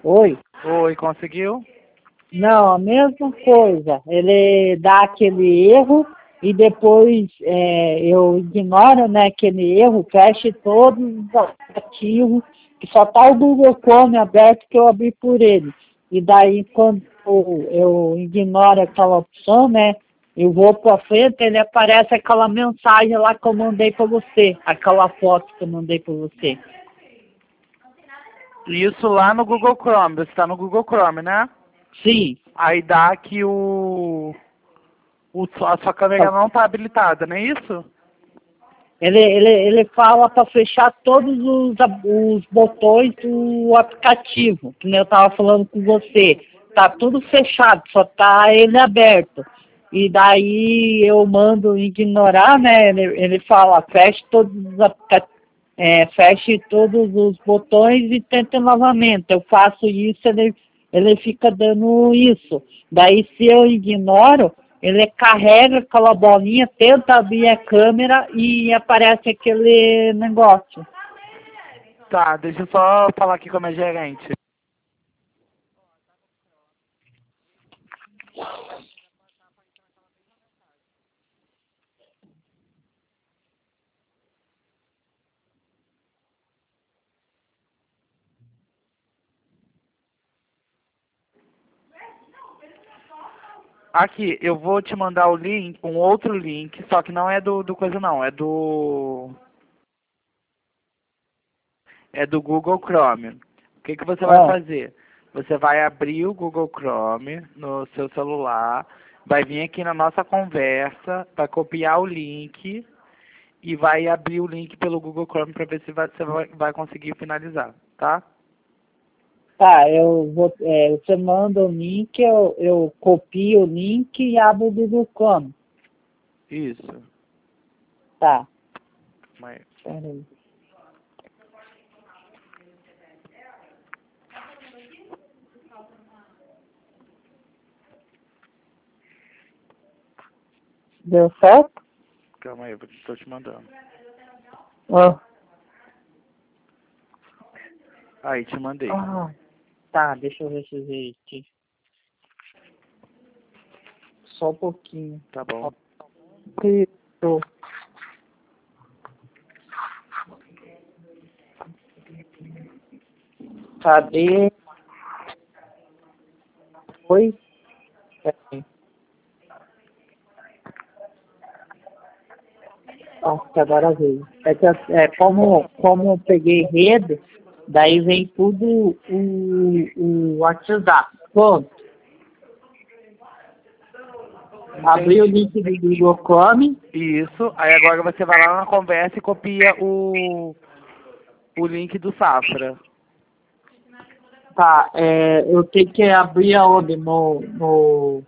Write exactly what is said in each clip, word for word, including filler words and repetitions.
Oi? Oi, conseguiu? Não, a mesma coisa. Ele dá aquele erro e depois é, eu ignoro, né, aquele erro, fecho todos os aplicativos, que só está o Google Chrome aberto que eu abri por ele. E daí quando eu ignoro aquela opção, né, eu vou para frente, ele aparece aquela mensagem lá que eu mandei para você, aquela foto que eu mandei para você. Isso lá no Google Chrome, você está no Google Chrome, né? Sim. Aí dá que o, o a sua câmera não está habilitada, não é isso? Ele, ele, ele fala para fechar todos os, os botões do aplicativo, que nem eu estava falando com você. Tá tudo fechado, só tá ele aberto. E daí eu mando ignorar, né? Ele, ele fala, feche todos os aplicativos, é, feche todos os botões e tente novamente. Eu faço isso, ele, ele fica dando isso. Daí se eu ignoro, ele carrega aquela bolinha, tenta abrir a câmera e aparece aquele negócio. Tá, deixa eu só falar aqui com a minha gerente. Aqui, eu vou te mandar o link, um outro link, só que não é do, do coisa não, é do é do Google Chrome. O que que você vai Ah, fazer? Você vai abrir o Google Chrome no seu celular, vai vir aqui na nossa conversa, vai copiar o link e vai abrir o link pelo Google Chrome para ver se vai- você vai, vai conseguir finalizar, tá? tá, eu vou, é, você manda o link, eu, eu copio o link e abro o Google Chrome. Isso. Tá, Mas, peraí. Deu certo? calma aí, eu estou te mandando. Ah, Aí, te mandei. ah, tá, deixa eu ver se veio aqui. Só um pouquinho. Tá bom. Isso. Cadê? Foi? Peraí. Acho que agora veio. É que é, como, como eu peguei rede, daí vem tudo o, o WhatsApp. Pronto. Abri o link do Google Chrome. Isso. Aí agora você vai lá na conversa e copia o, o link do Safra. Tá, é, eu tenho que abrir aonde? No, no,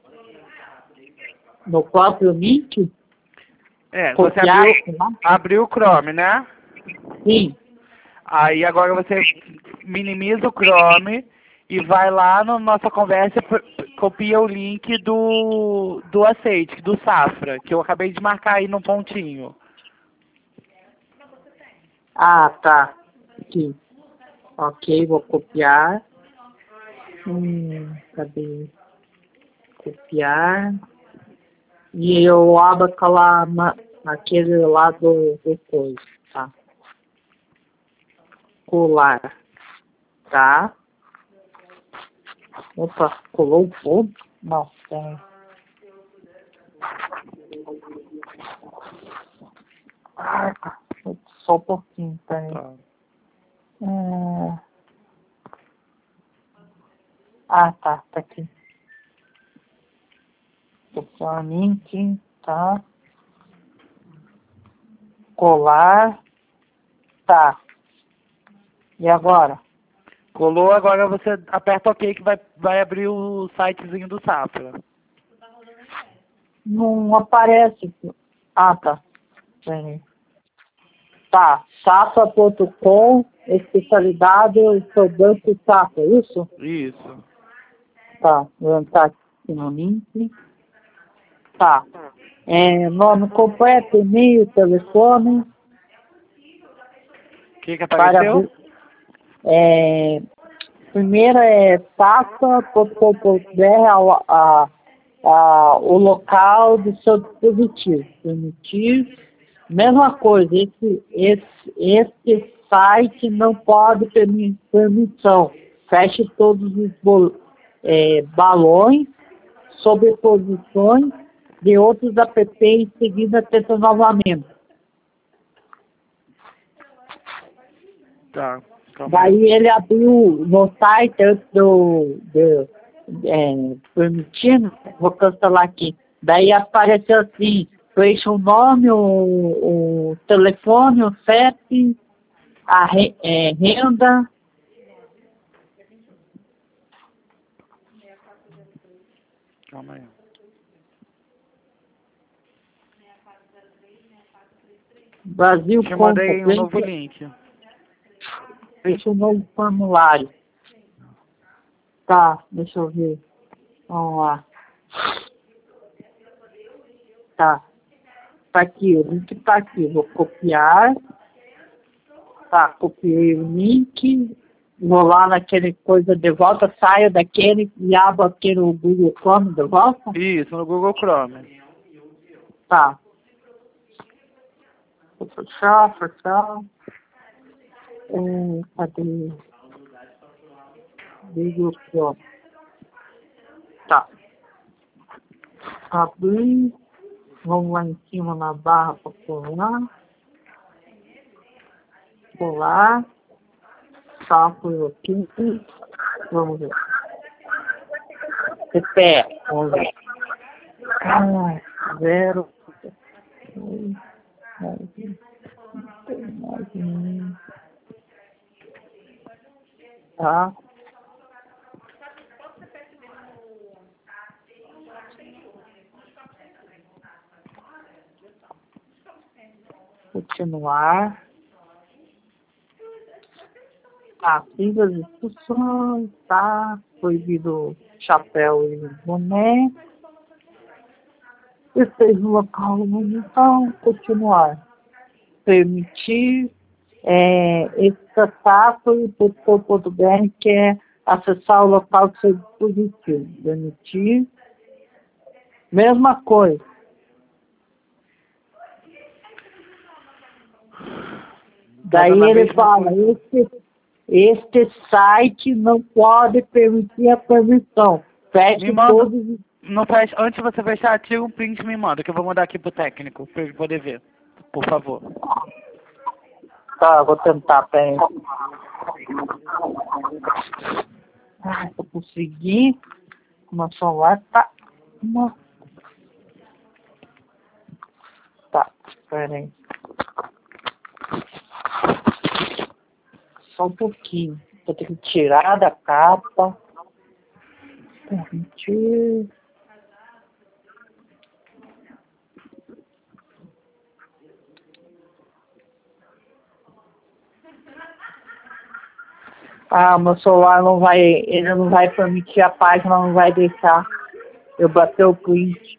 no próprio link? É, você Copiar? abriu, Sei lá? abriu o Chrome, né? Sim. Aí agora você minimiza o Chrome e vai lá na nossa conversa e p- copia o link do, do aceite, do Safra, que eu acabei de marcar aí no pontinho. Ah, tá. Aqui. Ok, vou copiar. Hum, cadê? Copiar. E eu abro aquela, na- naquele lado do coisa, tá? Colar, tá? Opa, colou um ponto? Não, tem. Ah, tá. Só um pouquinho, tá aí. Tá. É... Ah, tá, tá aqui. Copiar o link, tá? Colar, tá. E agora? Colou, agora você aperta OK que vai, vai abrir o sitezinho do Safra. Não aparece. Ah, tá. Peraí. Tá, safra ponto com, especialidade, eu sou banco safra, é isso? Isso. Tá, vou entrar aqui no link. Tá. É, nome completo, e-mail, telefone, O que que para apareceu? é, primeiro é passa ponto com ponto br a, a, a, o local do seu dispositivo. Permitir. Mesma coisa, esse, esse, esse site não pode permitir permissão. Feche todos os bol, é, balões, sobreposições de outros app em seguida tenta novamente. Tá. Calma Daí aí. ele abriu no site antes do, do é, permitindo, vou cancelar aqui. Daí apareceu assim, preencha o nome, o, o telefone, o C E P, a re, é, renda. Calma aí. Brasil Te mandei um novo preencha, link. preencha um novo formulário. Tá, deixa eu ver. Vamos lá. Tá. Tá aqui, o link tá aqui. Vou copiar. Tá, copiei o link. Vou lá naquele coisa de volta, saio daquele e abro aquele Google Chrome de volta. Isso, no Google Chrome. Tá. Vou fechar, fechar. É, cadê? Google Chrome. Tá. Abrir. Vamos lá em cima na barra para pular. Pular. Tá, por aqui. Vamos ver. C P F. Vamos ver. Ah, zero. Tá. Continuar. Tá, siga as instruções, tá? Proibido chapéu e boné. Esteja no local então, continuar. Permitir. É, esse contato ponto com ponto br que é acessar o local do seu dispositivo. Permitir. Mesma coisa. Daí Fazendo a ele mesma fala, coisa. este, este site não pode permitir a permissão. Feche Me manda. todos os... Não fecha, antes de você fechar, tira um print e me manda, que eu vou mandar aqui pro técnico, pra ele poder ver. Por favor. Tá, vou tentar, peraí. Ah, eu consegui. Meu celular tá... Uma... Tá, peraí. Só um pouquinho. Vou ter que tirar da capa. Permitir. Ah, meu celular não vai, ele não vai permitir a página, não vai deixar eu bater o print.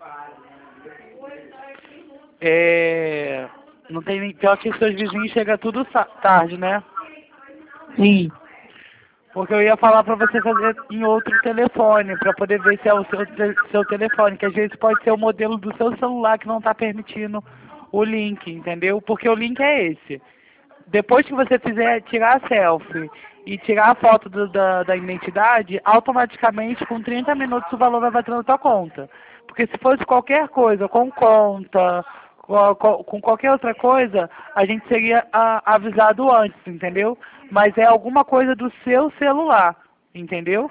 É... Não tem nem... Pior que seus vizinhos chegam tudo sa- tarde, né? Sim. Porque eu ia falar pra você fazer em outro telefone, pra poder ver se é o seu, te- seu telefone, que às vezes pode ser o modelo do seu celular que não tá permitindo o link, entendeu? Porque o link é esse. Depois que você fizer tirar a selfie e tirar a foto do- da, da identidade, automaticamente com trinta minutos o valor vai bater na tua conta. Porque se fosse qualquer coisa, com conta, com, com- com qualquer outra coisa, a gente seria a- avisado antes, entendeu? Mas é alguma coisa do seu celular, entendeu?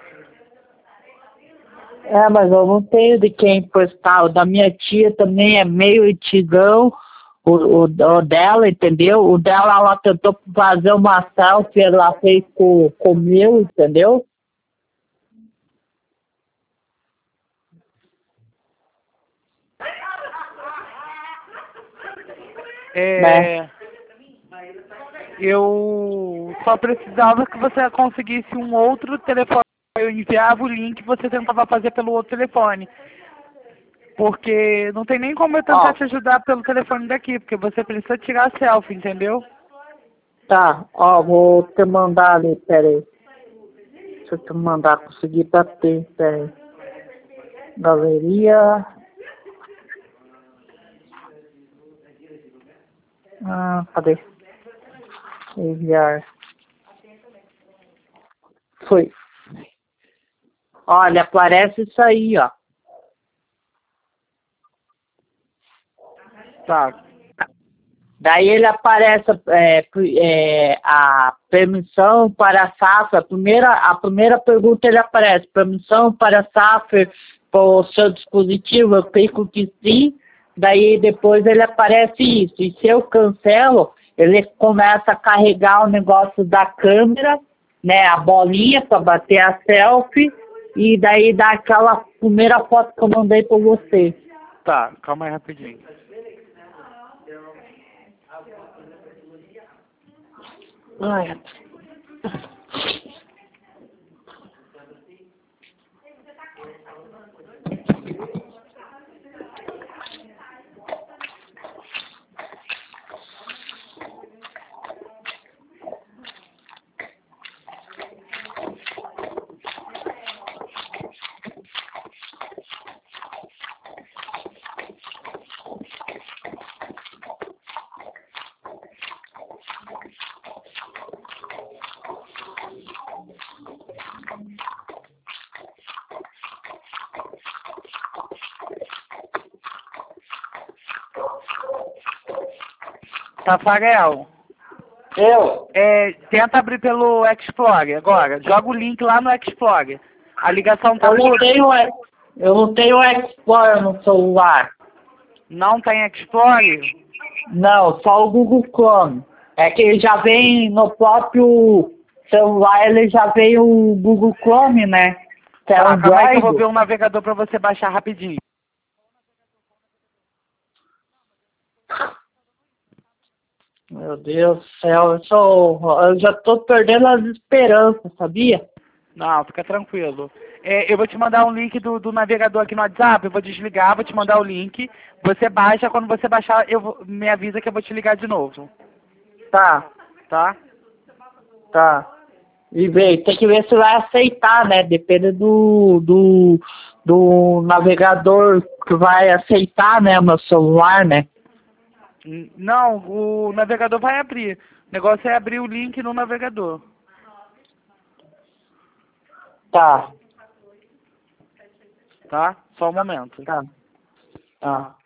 É, mas eu não tenho de quem emprestar. O da minha tia também é meio antigão. O, o, o dela, entendeu? O dela, ela tentou fazer uma selfie, ela fez com, com o meu, entendeu? Né? É, eu só precisava que você conseguisse um outro telefone. Eu enviava o link e você tentava fazer pelo outro telefone. Porque não tem nem como eu tentar Ó, te ajudar pelo telefone daqui, porque você precisa tirar a selfie, entendeu? tá, ó, vou te mandar ali, peraí. Deixa se eu mandar conseguir bater. Pera aí. Galeria. Ah, cadê? Enviar. Foi. Olha, aparece isso aí, ó. Tá. Daí ele aparece é, é, a permissão para a SAFRA. A primeira, a primeira pergunta ele aparece, permissão para a SAFRA para o seu dispositivo, eu clico que sim, daí depois ele aparece isso. E se eu cancelo, ele começa a carregar o negócio da câmera, né, a bolinha para bater a selfie, e daí dá aquela primeira foto que eu mandei para você. Tá, calma aí rapidinho. Ai, Tafarel, eu? é, tenta abrir pelo Explorer agora. Joga o link lá no Explorer. A ligação tá Eu não por... tenho, eu não tenho Explorer no celular. Não tem Explorer? Não, só o Google Chrome. É que ele já vem no próprio celular, ele já vem o Google Chrome, né? Que é Tá, calma aí que eu vou Android. ver um navegador pra você baixar rapidinho. Meu Deus do céu, eu, sou, eu já tô perdendo as esperanças, sabia? Não, fica tranquilo. É, eu vou te mandar um link do, do navegador aqui no WhatsApp, eu vou desligar, vou te mandar o link. Você baixa, quando você baixar, eu vou, me avisa que eu vou te ligar de novo. Tá, Tá? tá. E bem, tem que ver se vai aceitar, né? Depende do, do, do navegador que vai aceitar, né? Meu celular, né? N- Não, o navegador vai abrir. O negócio é abrir o link no navegador. Tá, Tá? Só um momento. tá, tá.